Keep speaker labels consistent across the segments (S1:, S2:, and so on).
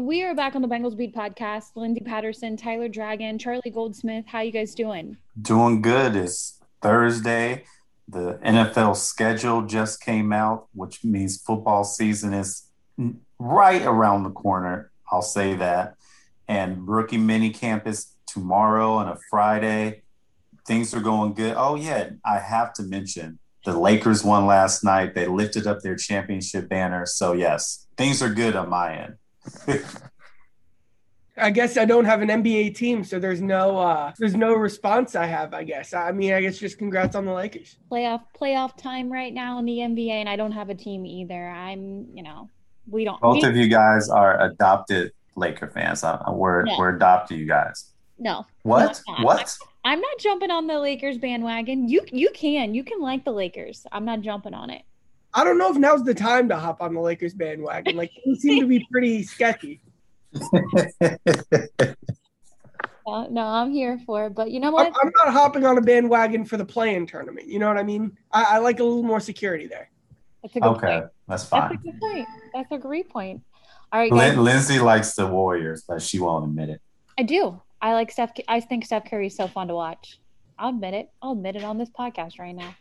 S1: we are back on the Bengals Beat podcast. Lindsey Patterson, Tyler Dragon, Charlie Goldsmith. How you guys doing?
S2: Doing good. It's Thursday. The NFL schedule just came out, which means football season is right around the corner. I'll say that. And rookie mini camp is tomorrow and a Friday. Things are going good. Oh, yeah. I have to mention the Lakers won last night. They lifted up their championship banner. So, yes, things are good on my end.
S3: I guess I don't have an NBA team, so there's no response I have, I guess. I mean, I guess just congrats on the Lakers.
S1: Playoff time right now in the NBA, and I don't have a team either. We don't.
S2: Both of you guys are adopted Laker fans. We're adopting you guys.
S1: No.
S2: What?
S1: No,
S2: What?
S1: I'm not jumping on the Lakers bandwagon. You can like the Lakers. I'm not jumping on it.
S3: I don't know if now's the time to hop on the Lakers bandwagon. Like, they seem to be pretty sketchy.
S1: No, I'm here for it. But you know what?
S3: I'm not hopping on a bandwagon for the play-in tournament. You know what I mean? I like a little more security there.
S1: That's a good
S2: Okay,
S1: point.
S2: that's fine.
S1: That's a good point. That's a great point. All right, guys.
S2: Lindsay likes the Warriors, but she won't admit it.
S1: I do. I like Steph. I think Steph Curry is so fun to watch. I'll admit it. I'll admit it on this podcast right now.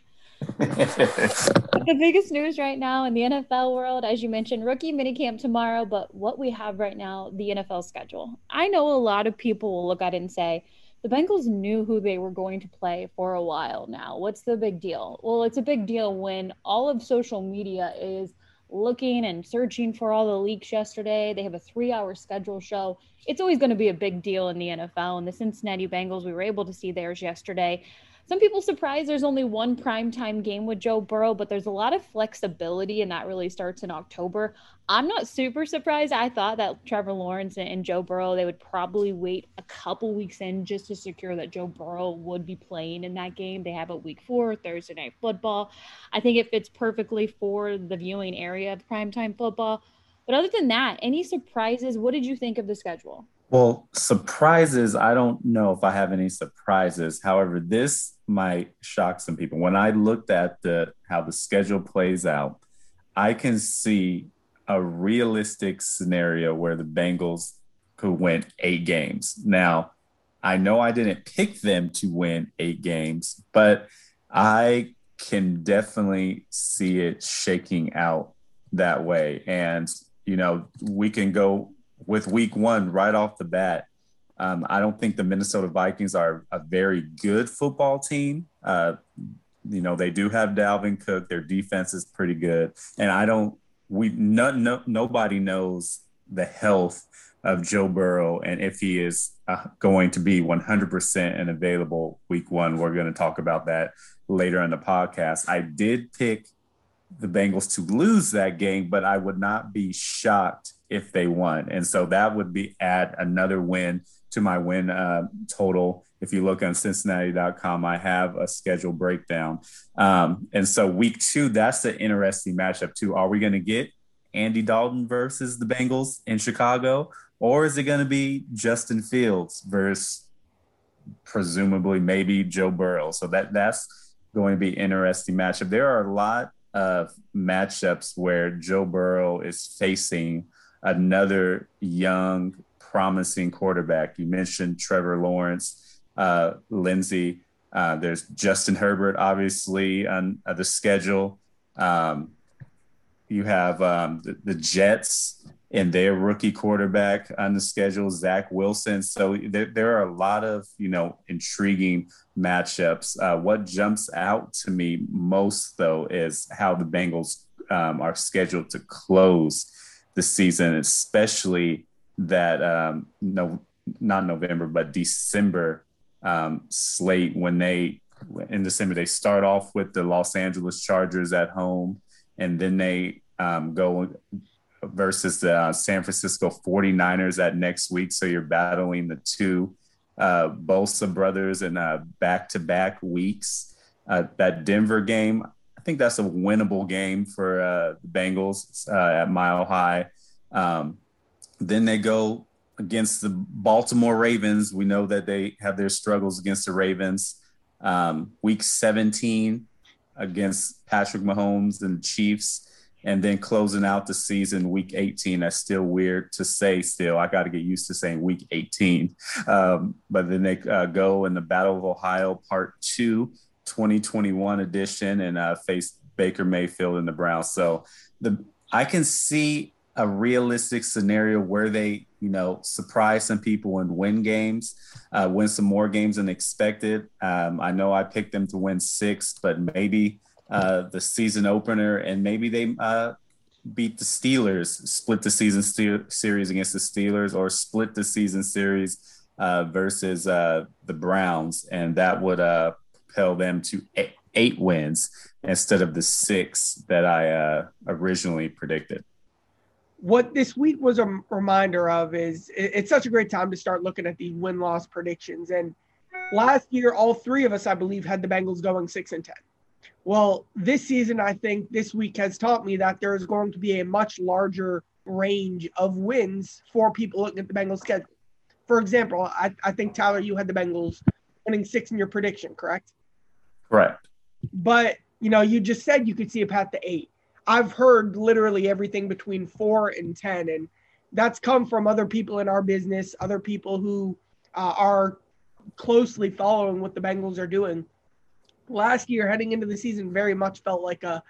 S1: The biggest news right now in the NFL world, as you mentioned, rookie minicamp tomorrow, but what we have right now, the NFL schedule. I know a lot of people will look at it and say, the Bengals knew who they were going to play for a while now. What's the big deal? Well, it's a big deal when all of social media is looking and searching for all the leaks yesterday. They have a 3-hour schedule show. It's always going to be a big deal in the NFL. And the Cincinnati Bengals, we were able to see theirs yesterday. Some people surprised there's only one primetime game with Joe Burrow, but there's a lot of flexibility, and that really starts in October. I'm not super surprised. I thought that Trevor Lawrence and Joe Burrow, they would probably wait a couple weeks in just to secure that Joe Burrow would be playing in that game. They have a week 4, Thursday Night Football. I think it fits perfectly for the viewing area of primetime football. But other than that, any surprises? What did you think of the schedule?
S2: Well, surprises, I don't know if I have any surprises. However, this might shock some people. When I looked at how the schedule plays out, I can see a realistic scenario where the Bengals could win 8 games. Now, I know I didn't pick them to win 8 games, but I can definitely see it shaking out that way. And, we can go with week 1 right off the bat. I don't think the Minnesota Vikings are a very good football team. They do have Dalvin Cook. Their defense is pretty good. And nobody knows the health of Joe Burrow and if he is going to be 100% and available week 1. We're going to talk about that later in the podcast. I did pick the Bengals to lose that game, but I would not be shocked if they won. And so that would add another win to my win total. If you look on Cincinnati.com, I have a schedule breakdown. And so week 2, that's the interesting matchup too. Are we going to get Andy Dalton versus the Bengals in Chicago? Or is it going to be Justin Fields versus presumably maybe Joe Burrow? So that's going to be an interesting matchup. There are a lot of matchups where Joe Burrow is facing another young, promising quarterback. You mentioned Trevor Lawrence, Lindsay. There's Justin Herbert, obviously, on the schedule. You have the Jets and their rookie quarterback on the schedule, Zach Wilson. So there are a lot of, intriguing matchups. What jumps out to me most, though, is how the Bengals are scheduled to close the season, especially that not November, but December slate. In December, they start off with the Los Angeles Chargers at home, and then they go versus the San Francisco 49ers that next week. So you're battling the two Bosa brothers in back-to-back weeks. That Denver game, I think that's a winnable game for the Bengals at Mile High. Then they go against the Baltimore Ravens. We know that they have their struggles against the Ravens. Week 17 against Patrick Mahomes and the Chiefs. And then closing out the season, week 18. That's still weird to say still. I got to get used to saying week 18. But then they go in the Battle of Ohio Part 2, 2021 edition, and face Baker Mayfield and the Browns. So I can see a realistic scenario where they, surprise some people and win games, win some more games than expected. I know I picked them to win 6, but maybe the season opener, and maybe they beat the Steelers, split the season series against the Steelers, or split the season series versus the Browns, and that would propel them to 8 wins instead of the 6 that I originally predicted.
S3: What this week was a reminder of is it's such a great time to start looking at the win-loss predictions. And last year, all 3 of us, I believe, had the Bengals going 6-10. Well, this season, I think this week has taught me that there is going to be a much larger range of wins for people looking at the Bengals schedule. For example, I think, Tyler, you had the Bengals winning 6 in your prediction, correct?
S2: Correct.
S3: But, you just said you could see a path to 8. I've heard literally everything between 4 and 10, and that's come from other people in our business, other people who are closely following what the Bengals are doing. Last year, heading into the season, very much felt like a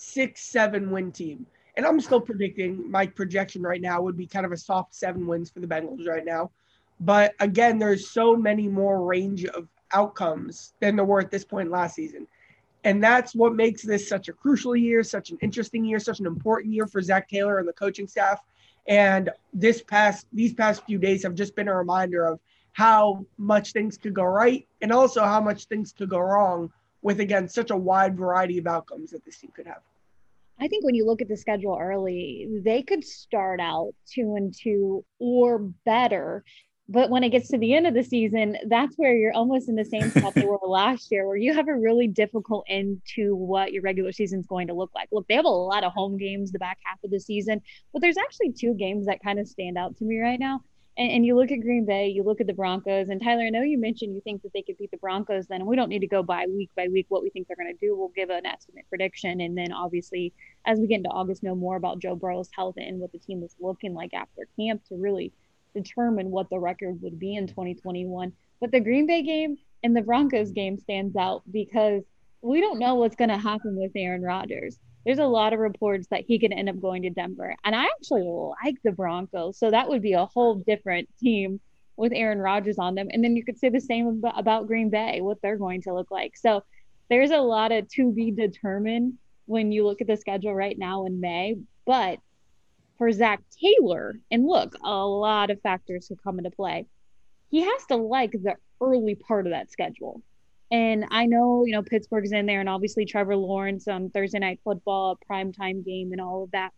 S3: 6-7 win team. And I'm still predicting, my projection right now would be kind of a soft 7 wins for the Bengals right now. But again, there's so many more range of outcomes than there were at this point last season. And that's what makes this such a crucial year, such an interesting year, such an important year for Zach Taylor and the coaching staff. And these past few days have just been a reminder of how much things could go right and also how much things could go wrong with, again, such a wide variety of outcomes that this team could have.
S1: I think when you look at the schedule early, they could start out 2-2 or better. But when it gets to the end of the season, that's where you're almost in the same spot they were last year, where you have a really difficult end to what your regular season is going to look like. Look, they have a lot of home games the back half of the season, but there's actually 2 games that kind of stand out to me right now. And you look at Green Bay, you look at the Broncos, and Tyler, I know you mentioned you think that they could beat the Broncos then, and we don't need to go by week what we think they're going to do. We'll give an estimate prediction, and then obviously as we get into August, know more about Joe Burrow's health and what the team is looking like after camp to really determine what the record would be in 2021. But the Green Bay game and the Broncos game stands out because we don't know what's going to happen with Aaron Rodgers. There's a lot of reports that he could end up going to Denver. And I actually like the Broncos. So that would be a whole different team with Aaron Rodgers on them. And then you could say the same about Green Bay, what they're going to look like. So there's a lot of to be determined when you look at the schedule right now in May. But for Zach Taylor, and look, a lot of factors could come into play. He has to like the early part of that schedule. And I know, Pittsburgh's in there, and obviously Trevor Lawrence on Thursday Night Football, a primetime game and all of that.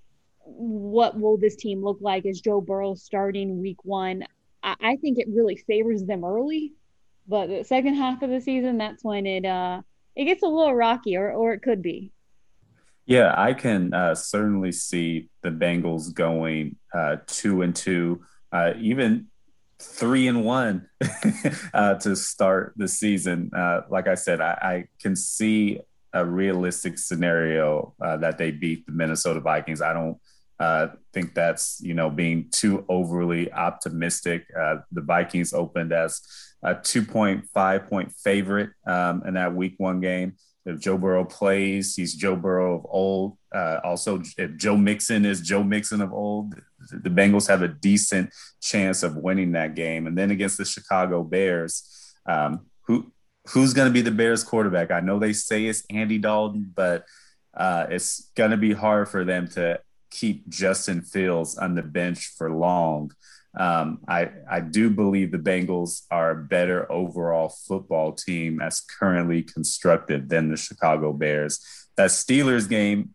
S1: What will this team look like? Is Joe Burrow starting week 1? I think it really favors them early, but the second half of the season, that's when it gets a little rocky, or it could be.
S2: Yeah, I can certainly see the Bengals going 2-2, even 3-1 to start the season. Like I said, I can see a realistic scenario that they beat the Minnesota Vikings. I don't think that's, being too overly optimistic. The Vikings opened as a 2.5-point favorite in that week 1 game. If Joe Burrow plays, he's Joe Burrow of old. Also, if Joe Mixon is Joe Mixon of old, the Bengals have a decent chance of winning that game. And then against the Chicago Bears, who's going to be the Bears quarterback? I know they say it's Andy Dalton, but it's going to be hard for them to keep Justin Fields on the bench for long. I do believe the Bengals are a better overall football team as currently constructed than the Chicago Bears. That Steelers game,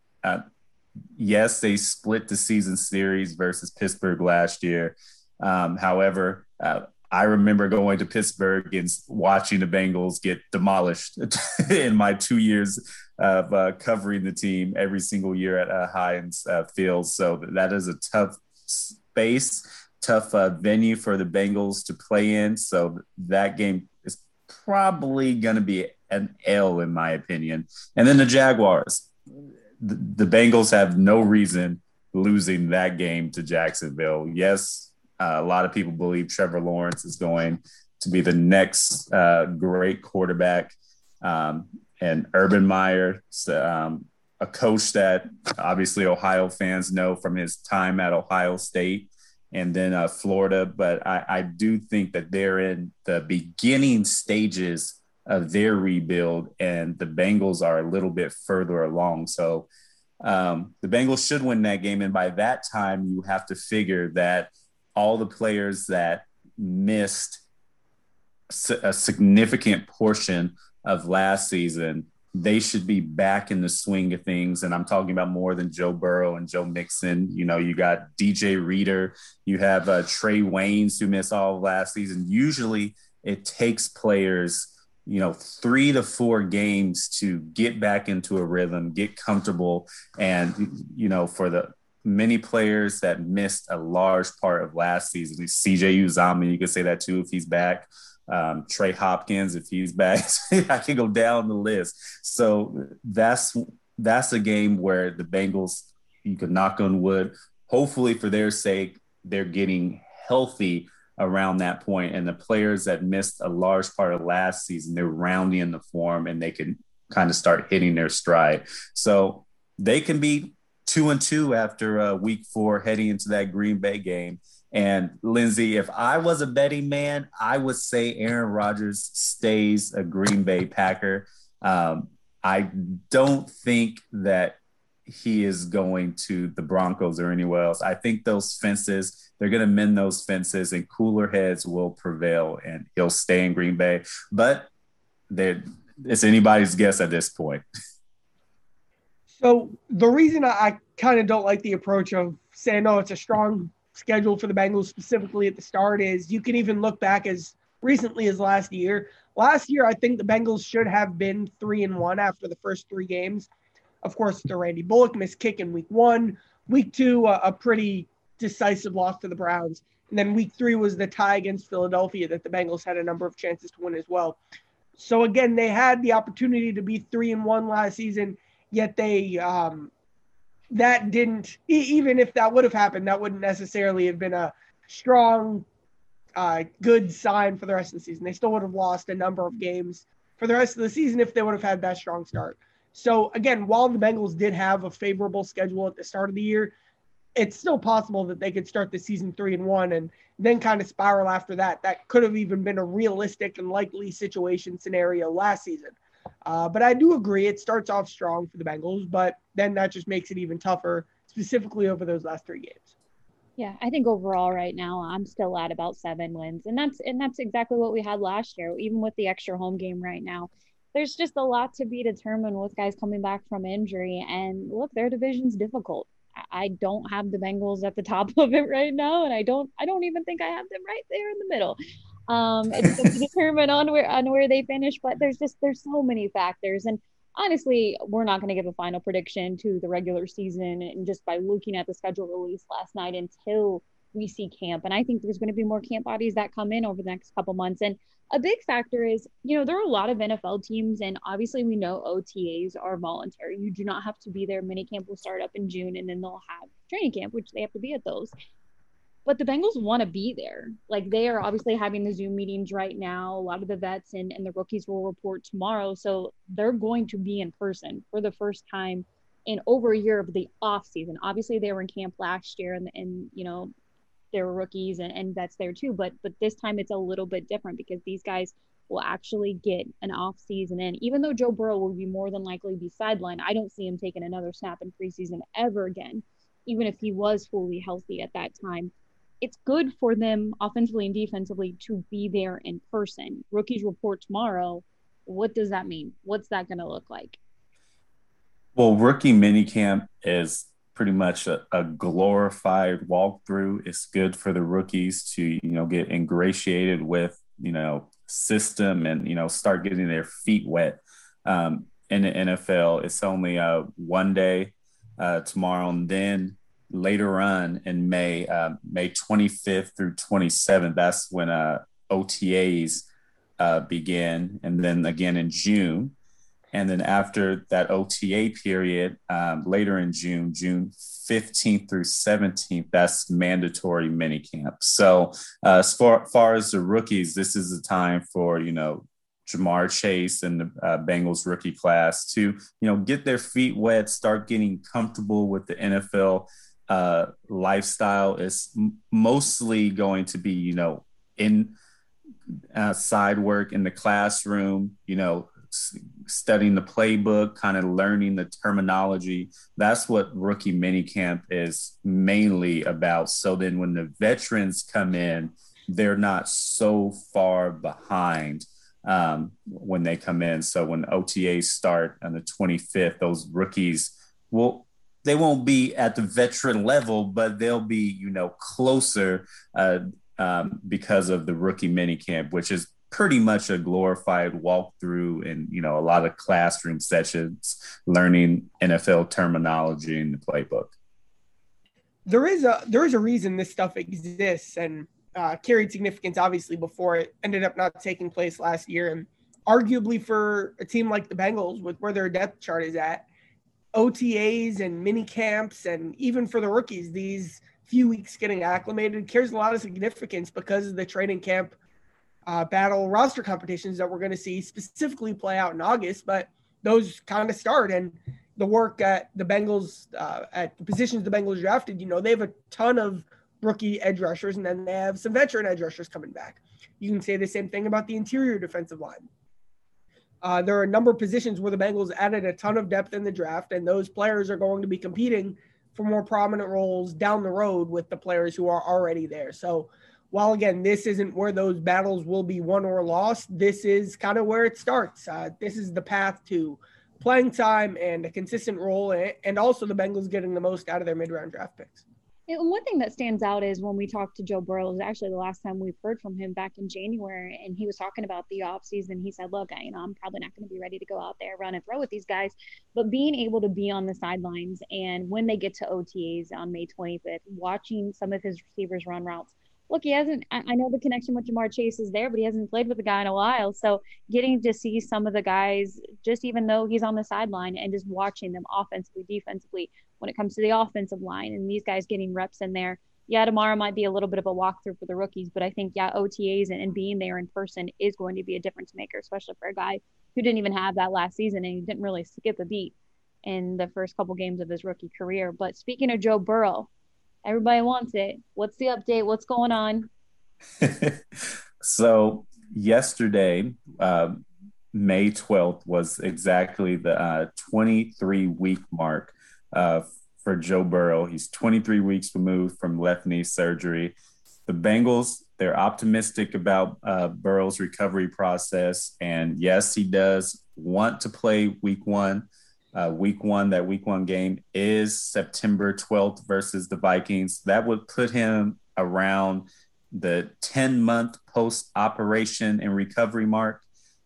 S2: yes, they split the season series versus Pittsburgh last year. However, I remember going to Pittsburgh and watching the Bengals get demolished in my 2 years of covering the team every single year at Heinz Field. So that is a tough space, tough venue for the Bengals to play in. So that game is probably going to be an L in my opinion. And then the Jaguars. the Bengals have no reason losing that game to Jacksonville. Yes, a lot of people believe Trevor Lawrence is going to be the next great quarterback. And Urban Meyer, a coach that obviously Ohio fans know from his time at Ohio State and then Florida. But I do think that they're in the beginning stages of their rebuild, and the Bengals are a little bit further along. So the Bengals should win that game. And by that time, you have to figure that all the players that missed a significant portion of last season, they should be back in the swing of things. And I'm talking about more than Joe Burrow and Joe Mixon. You know, you got DJ Reader, you have Trey Waynes, who missed all of last season. Usually it takes players, 3 to 4 games to get back into a rhythm, get comfortable. And, for the many players that missed a large part of last season, CJ Uzomah, you could say that too if he's back. Trey Hopkins, if he's back, I can go down the list. So that's a game where the Bengals, you could knock on wood, hopefully for their sake, they're getting healthy around that point. And the players that missed a large part of last season, they're rounding in the form and they can kind of start hitting their stride. So they can be 2-2 after week 4 heading into that Green Bay game. And Lindsay, if I was a betting man, I would say Aaron Rodgers stays a Green Bay Packer. I don't think that he is going to the Broncos or anywhere else. I think those fences, they're going to mend those fences and cooler heads will prevail and he'll stay in Green Bay. But it's anybody's guess at this point.
S3: So the reason I kind of don't like the approach of saying, oh, it's a strong schedule for the Bengals specifically at the start is you can even look back as recently as last year. Last year, I think the Bengals should have been 3-1 after the first 3 games. Of course, the Randy Bullock missed kick in week 1. Week 2, a pretty decisive loss to the Browns. And then week 3 was the tie against Philadelphia that the Bengals had a number of chances to win as well. So again, they had the opportunity to be 3-1 last season, yet they that didn't, even if that would have happened, that wouldn't necessarily have been a strong, good sign for the rest of the season. They still would have lost a number of games for the rest of the season if they would have had that strong start. So again, while the Bengals did have a favorable schedule at the start of the year, it's still possible that they could start the season 3-1 and then kind of spiral after that. That could have even been a realistic and likely situation scenario last season. But I do agree it starts off strong for the Bengals, but then that just makes it even tougher, specifically over those last 3 games.
S1: Yeah, I think overall right now I'm still at about 7 wins, and that's exactly what we had last year. Even with the extra home game right now, there's just a lot to be determined with guys coming back from injury. And look, their division's difficult. I don't have the Bengals at the top of it right now, and I don't even think I have them right there in the middle. It's going to be determined on where they finish, but there's so many factors. And honestly, we're not going to give a final prediction to the regular season and just by looking at the schedule released last night until we see camp. And I think there's going to be more camp bodies that come in over the next couple months. And a big factor is, there are a lot of NFL teams, and obviously we know OTAs are voluntary. You do not have to be there. Minicamp will start up in June, and then they'll have training camp, which they have to be at those. But the Bengals want to be there. Like, they are obviously having the Zoom meetings right now. A lot of the vets and the rookies will report tomorrow. So they're going to be in person for the first time in over a year of the off season. Obviously they were in camp last year and there were rookies and vets there too. But this time it's a little bit different because these guys will actually get an off season in. Even though Joe Burrow will be more than likely be sidelined, I don't see him taking another snap in preseason ever again, even if he was fully healthy at that time. It's good for them offensively and defensively to be there in person. Rookies report tomorrow. What does that mean? What's that going to look like?
S2: Well, rookie minicamp is pretty much a glorified walkthrough. It's good for the rookies to, get ingratiated with, system and, start getting their feet wet. In the NFL, it's only 1 day tomorrow, and then later on in May 25th through 27th, that's when OTAs begin. And then again in June. And then after that OTA period, later in June 15th through 17th, that's mandatory minicamp. So as far as the rookies, this is the time for, Ja'Marr Chase and the Bengals rookie class to, get their feet wet, start getting comfortable with the NFL lifestyle. Is mostly going to be, in side work in the classroom, studying the playbook, kind of learning the terminology. That's what rookie minicamp is mainly about. So then when the veterans come in, they're not so far behind when they come in. So when OTAs start on the 25th, those rookies they won't be at the veteran level, but they'll be, closer because of the rookie minicamp, which is pretty much a glorified walkthrough and, a lot of classroom sessions, learning NFL terminology in the playbook.
S3: There is a reason this stuff exists and carried significance, obviously, before it ended up not taking place last year. And arguably for a team like the Bengals, with where their depth chart is at, OTAs and mini camps, and even for the rookies, these few weeks getting acclimated carries a lot of significance because of the training camp battle roster competitions that we're going to see specifically play out in August. But those kind of start, and the work at the Bengals, at the positions the Bengals drafted, they have a ton of rookie edge rushers, and then they have some veteran edge rushers coming back. You can say the same thing about the interior defensive line. There are a number of positions where the Bengals added a ton of depth in the draft, and those players are going to be competing for more prominent roles down the road with the players who are already there. So while, again, this isn't where those battles will be won or lost, this is kind of where it starts. This is the path to playing time and a consistent role, and also the Bengals getting the most out of their mid-round draft picks.
S1: And one thing that stands out is when we talked to Joe Burrow, it was actually the last time we've heard from him back in January, and he was talking about the offseason. He said, look, I'm probably not going to be ready to go out there, run and throw with these guys, but being able to be on the sidelines, and when they get to OTAs on May 25th, watching some of his receivers run routes. Look, he hasn't – I know the connection with Ja'Marr Chase is there, but he hasn't played with the guy in a while. So getting to see some of the guys, just even though he's on the sideline, and just watching them offensively, defensively, when it comes to the offensive line and these guys getting reps in there. Yeah, tomorrow might be a little bit of a walkthrough for the rookies, but I think, OTAs and being there in person is going to be a difference maker, especially for a guy who didn't even have that last season and he didn't really skip a beat in the first couple games of his rookie career. But speaking of Joe Burrow, everybody wants it. What's the update? What's going on?
S2: So yesterday, May 12th, was exactly the 23-week mark for Joe Burrow. He's 23 weeks removed from left knee surgery. The Bengals, they're optimistic about Burrow's recovery process. And yes, he does want to play week one. That week one game is September 12th versus the Vikings. That would put him around the 10-month post-operation and recovery mark.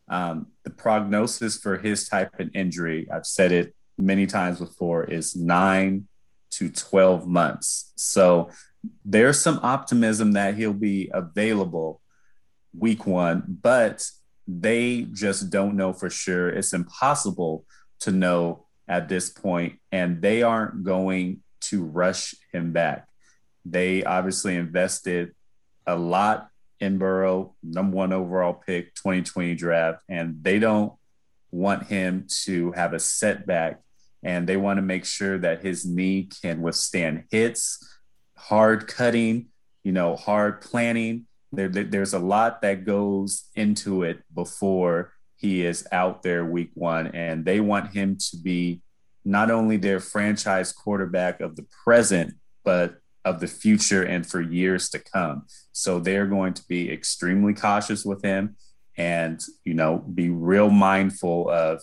S2: The prognosis for his type of injury, I've said it many times before, is 9 to 12 months. So there's some optimism that he'll be available week one, but they just don't know for sure. It's impossible to know at this point, and they aren't going to rush him back. They obviously invested a lot in Burrow, number one overall pick, 2020 draft, and they don't want him to have a setback, and they want to make sure that his knee can withstand hits, hard cutting, hard planning. There's a lot that goes into it before he is out there week one, and they want him to be not only their franchise quarterback of the present, but of the future and for years to come. So they're going to be extremely cautious with him and, be real mindful of,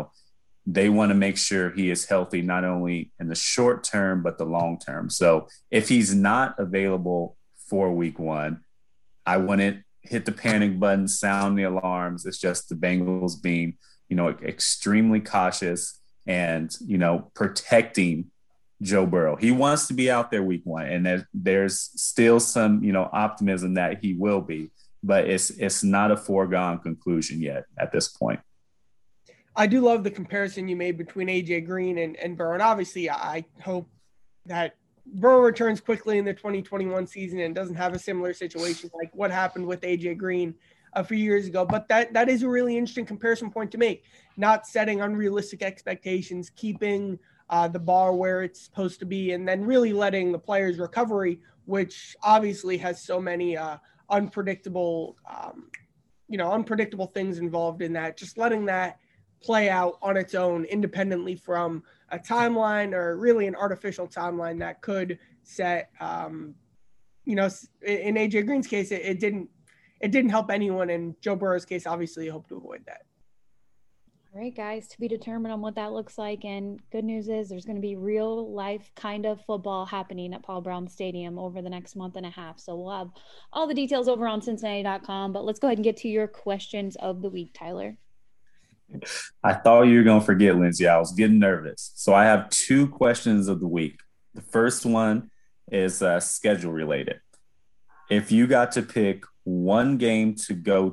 S2: they want to make sure he is healthy, not only in the short term, but the long term. So if he's not available for week one, I wouldn't hit the panic button, sound the alarms. It's just the Bengals being, extremely cautious and, protecting Joe Burrow. He wants to be out there week one, and there's still some, optimism that he will be, but it's not a foregone conclusion yet at this point.
S3: I do love the comparison you made between AJ Green and Burrow. And obviously, I hope that Burrow returns quickly in the 2021 season and doesn't have a similar situation like what happened with AJ Green a few years ago. But that is a really interesting comparison point to make. Not setting unrealistic expectations, keeping the bar where it's supposed to be, and then really letting the players' recovery, which obviously has so many unpredictable things involved in that, just letting that play out on its own independently from a timeline or really an artificial timeline that could set, in AJ Green's case, it didn't help anyone. In Joe Burrow's case, obviously, you hope to avoid that.
S1: All right, guys, to be determined on what that looks like. And good news is there's going to be real life kind of football happening at Paul Brown Stadium over the next month and a half. So we'll have all the details over on Cincinnati.com. But let's go ahead and get to your questions of the week, Tyler.
S2: I thought you were going to forget, Lindsay. I was getting nervous. So I have 2 questions of the week. The first one is schedule related. If you got to pick one away game to go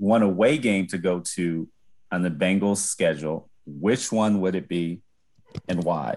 S2: to on the Bengals schedule, which one would it be and why?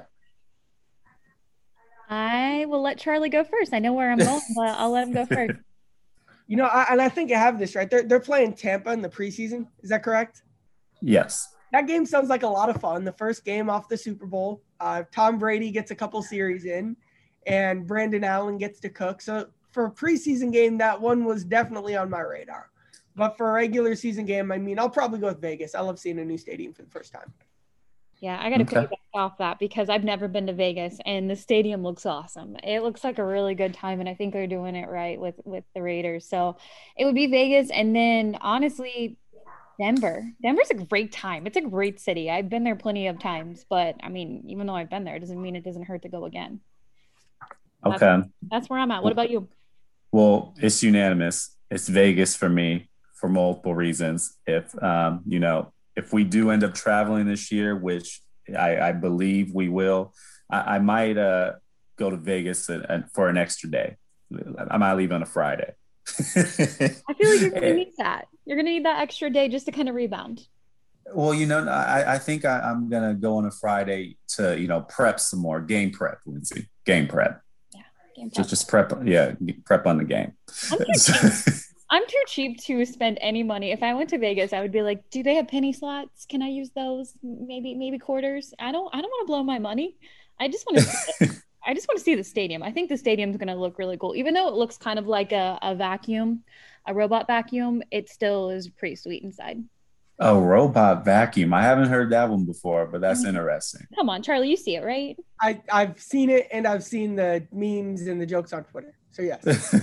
S1: I will let Charlie go first. I know where I'm going, but I'll let him go first.
S3: I think I have this right. They're playing Tampa in the preseason. Is that correct?
S2: Yes.
S3: That game sounds like a lot of fun. The first game off the Super Bowl. Tom Brady gets a couple series in, and Brandon Allen gets to cook. So for a preseason game, that one was definitely on my radar. But for a regular season game, I'll probably go with Vegas. I love seeing a new stadium for the first time.
S1: Yeah, I got to piggyback off that because I've never been to Vegas, and the stadium looks awesome. It looks like a really good time, and I think they're doing it right with the Raiders. So it would be Vegas, and then honestly, Denver. Denver's a great time. It's a great city. I've been there plenty of times, but even though I've been there, it doesn't mean it doesn't hurt to go again.
S2: Okay.
S1: That's where I'm at. What about you?
S2: Well, it's unanimous. It's Vegas for me for multiple reasons. If we do end up traveling this year, which I believe we will, I might go to Vegas for an extra day. I might leave on a Friday.
S1: I feel like you're going to need that. You're going to need that extra day just to kind of rebound.
S2: Well, I think I'm going to go on a Friday to, prep some more. Game prep, Lindsay. Game prep.
S1: Yeah, game prep.
S2: Just prep. Yeah, prep on the game.
S1: I'm too cheap to spend any money. If I went to Vegas, I would be like, do they have penny slots? Can I use those? Maybe quarters? I don't want to blow my money. I just want to see the stadium. I think the stadium's going to look really cool. Even though it looks kind of like a vacuum, a robot vacuum, it still is pretty sweet inside.
S2: A robot vacuum. I haven't heard that one before, but that's interesting.
S1: Come on, Charlie, you see it, right?
S3: I've seen it, and I've seen the memes and the jokes on Twitter. So yes.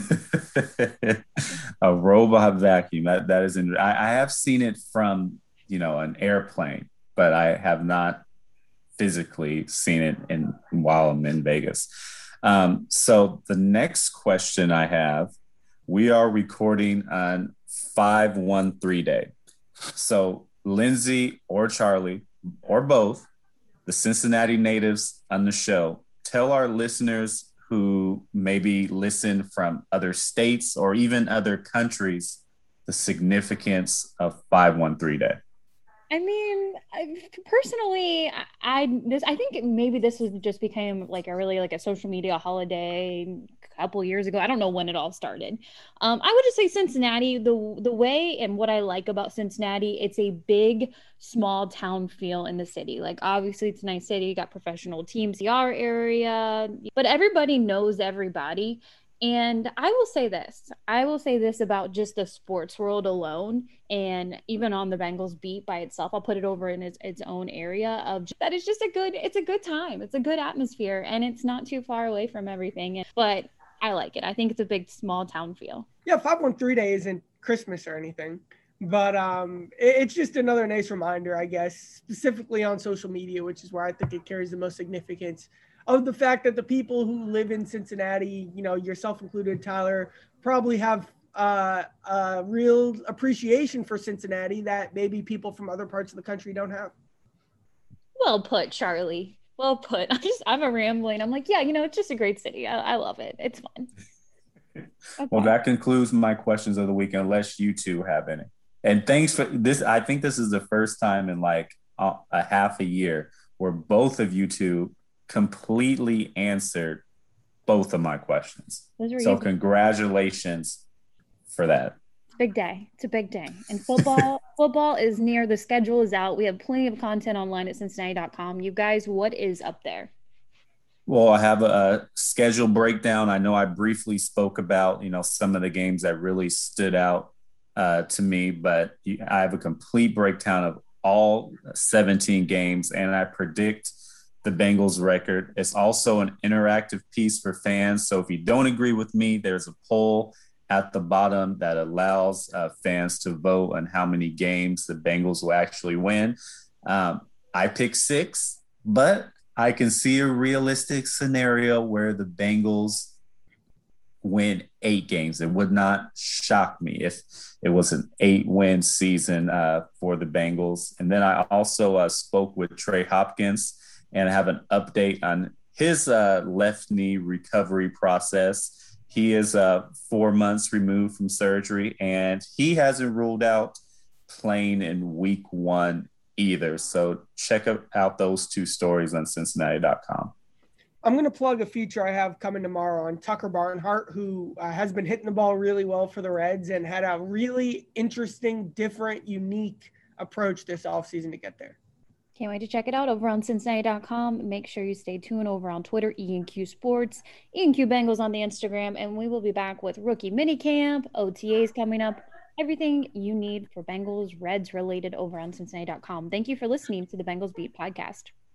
S2: A robot vacuum. That is interesting. I have seen it from, an airplane, but I have not physically seen it while I'm in Vegas. So the next question I have, we are recording on 5-1-3 day. So Lindsay or Charlie or both, the Cincinnati natives on the show, tell our listeners who maybe listen from other states or even other countries the significance of 5-1-3 day.
S1: Personally, I think maybe this has just become like a social media holiday a couple years ago. I don't know when it all started. I would just say Cincinnati, the way and what I like about Cincinnati, it's a big, small town feel in the city. Like obviously it's a nice city, you got professional teams, the R area, but everybody knows everybody. And I will say this about just the sports world alone, and even on the Bengals beat by itself, I'll put it over in its own area of that. It's just it's a good time. It's a good atmosphere, and it's not too far away from everything. But I like it. I think it's a big, small town feel.
S3: Yeah, 5-1-3 day isn't Christmas or anything, but it's just another nice reminder, I guess, specifically on social media, which is where I think it carries the most significance, of the fact that the people who live in Cincinnati, yourself included, Tyler, probably have a real appreciation for Cincinnati that maybe people from other parts of the country don't have.
S1: Well put, Charlie. Well put. I'm a rambling. I'm like, yeah, it's just a great city. I love it. It's fun.
S2: Okay. Well, that concludes my questions of the week, unless you two have any. And thanks for this. I think this is the first time in like a half a year where both of you two completely answered both of my questions. So
S1: easy.
S2: congratulations for that.
S1: Big day. It's a big day. And football is near. The schedule is out. We have plenty of content online at Cincinnati.com. You guys, what is up there?
S2: Well, I have a schedule breakdown. I know I briefly spoke about, some of the games that really stood out to me, but I have a complete breakdown of all 17 games, and I predict the Bengals record. It's also an interactive piece for fans. So if you don't agree with me, there's a poll at the bottom that allows fans to vote on how many games the Bengals will actually win. I pick 6, but I can see a realistic scenario where the Bengals win 8 games. It would not shock me if it was an 8-win season for the Bengals. And then I also spoke with Trey Hopkins, and I have an update on his left knee recovery process. He is 4 months removed from surgery, and he hasn't ruled out playing in week 1 either. So check out those 2 stories on Cincinnati.com.
S3: I'm going to plug a feature I have coming tomorrow on Tucker Barnhart, who has been hitting the ball really well for the Reds and had a really interesting, different, unique approach this offseason to get there.
S1: Can't wait to check it out over on Cincinnati.com. Make sure you stay tuned over on Twitter, E&Q Sports, E&Q Bengals on the Instagram, and we will be back with rookie minicamp, OTAs coming up, everything you need for Bengals Reds related over on Cincinnati.com. Thank you for listening to the Bengals Beat podcast.